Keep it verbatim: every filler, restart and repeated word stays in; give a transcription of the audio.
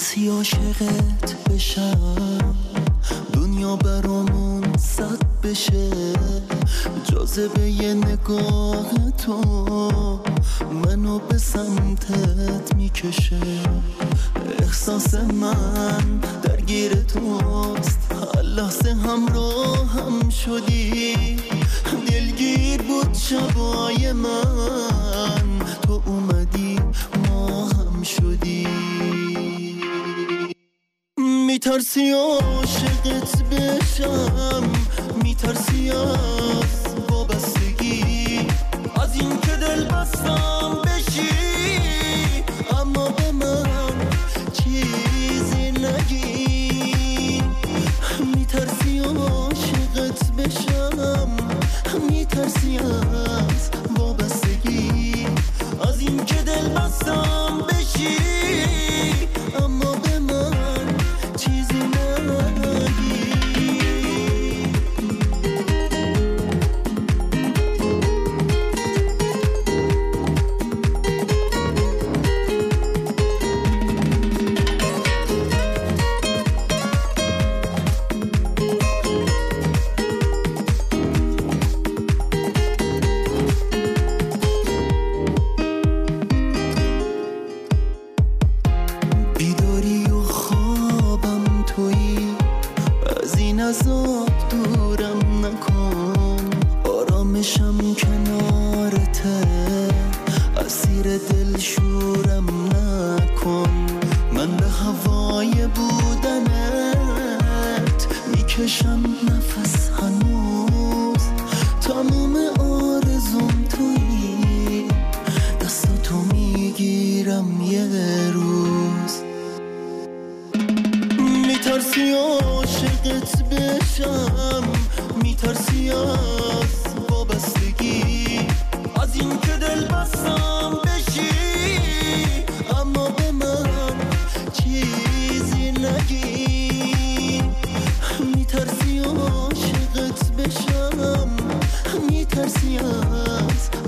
میترسی عاشقت بشم، دنیا برامون صد بشه، جاذبه یه نگاه تو منو به سمتت میکشه. احساس من درگیر توست، هر لحظه همراه هم شدی، دلگیر بود شبای من، تو اومدی ما هم شدی. میترسی عاشقت بشم، میترسی از وابستگی، از این که دل بستم بشی، اما به من چیزی نگی. میترسی عاشقت بشم، میترسی از وابستگی، از این که دل بستم بشی، اما به من چیزی نگی. عذاب دورم نکن، آرامشم کنارته، اسیر دل شورم نکن. من به هوای بودنت میکشم نفس هنوز، تموم آرزوم تویی، دستاتو میگیرم یه روز. میترسی عاشقت بشم، میترسی از وابستگی، از این که دل بستم بشی، اما به من چیزی نگی. میترسی عاشقت بشم، میترسی از